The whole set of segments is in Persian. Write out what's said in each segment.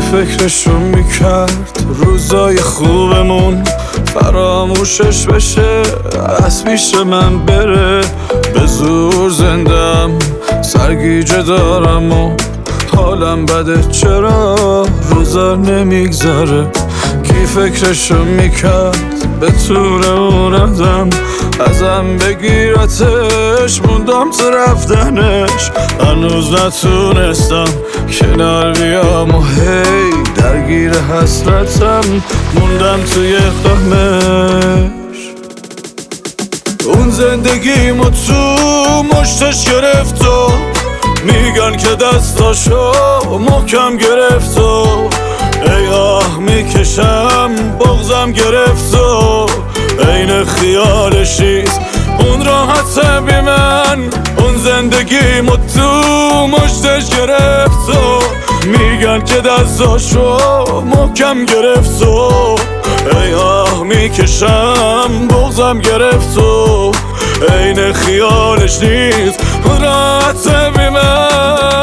فکرشو میکرد روزای خوبمون فراموشش بشه، از پیش من بره. به زور زندم، سرگیجه دارم و حالم بده، چرا روزا نمیگذره. کی فکرشو میکرد به طور اون آدم ازم بگیرتش، موندم تو رفتنش، هنوز نتونستم کنار بیام و هی درگیر حسرتم موندم توی غمش. اون زندگیمو تو مشتش گرفت و میگن که دستاشو محکم گرفت و ای آه میکشم بغضم گرفت و عین خیالشیز اون راحت بی من. اون زندگیمو تو مشتش گرفت و میگن که دستاشو محکم گرفت و ای آه میکشم بغضم گرفت و عین خیالش نیست اون راحت بی من.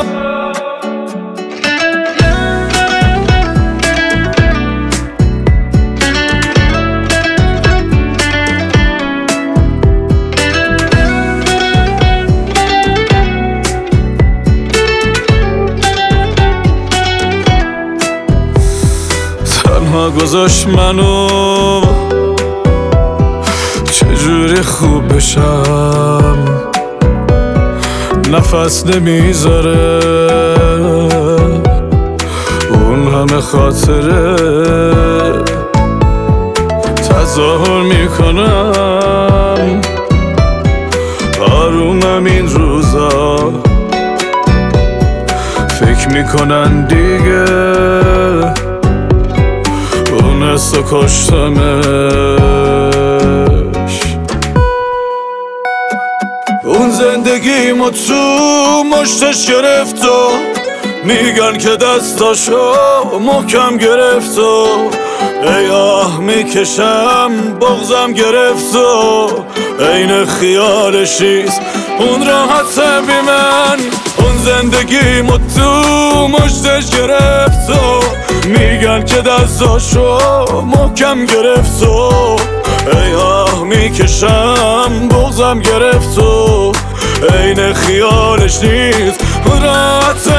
تنها گذاشت منو چجوری خوب بشم، نفس نمیذاره اون همه خاطره تظاهر میکنم آرومم این روزا، فکر میکنن دیگه اون حسو کشتمش. اون زندگیمو تو مشتش گرفت و میگن که دستاشو محکم گرفت و ای آه میکشم بغضم گرفت و عین خیالشیز اون راحت بی من. اون زندگیمو تو مشتش گرفت و میگن که دستاشو محکم گرفت و ای آه میکشم بغضم گرفت و عین خیالش نیست راحت